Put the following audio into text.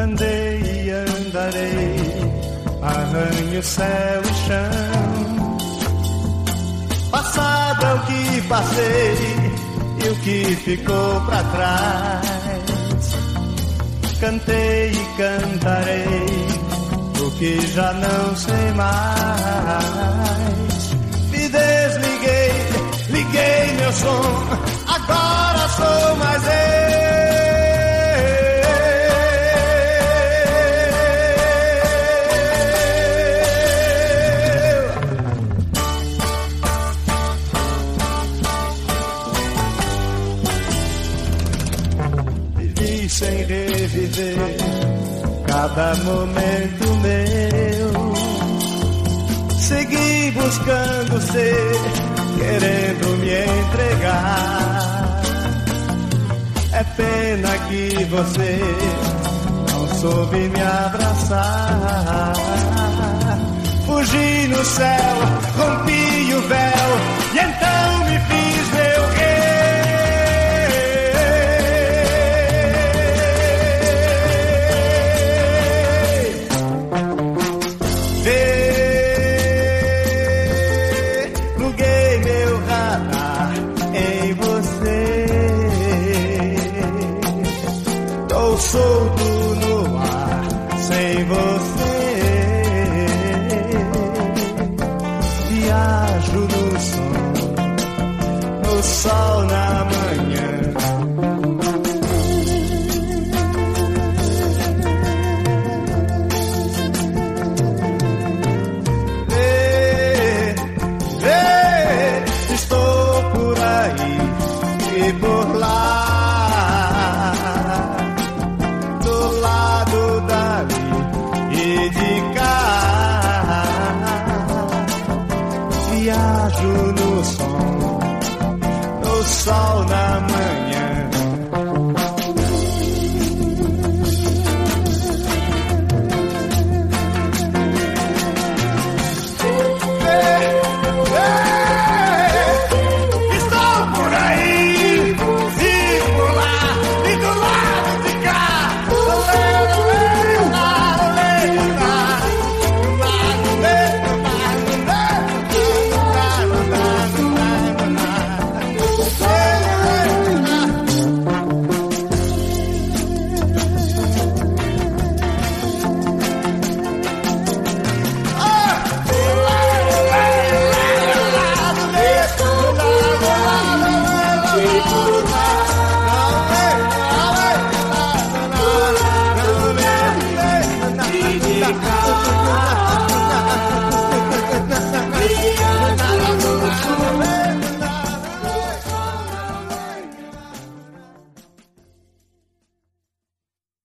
Andei e andarei, arranho céu e chão. Passado é o que passei e o que ficou pra trás. Cantei e cantarei o que já não sei mais. Me desliguei, liguei meu som, agora sou mais eu. Vivi sem reviver cada momento meu. Segui buscando ser, querendo me entregar. É pena que você não soube me abraçar. Fugi no céu, rompi o véu e então me fiz meu rei. Solto no ar, sem você. Viajo no som, no sol na manhã. Estou por aí e por lá. Viajo no som, no sol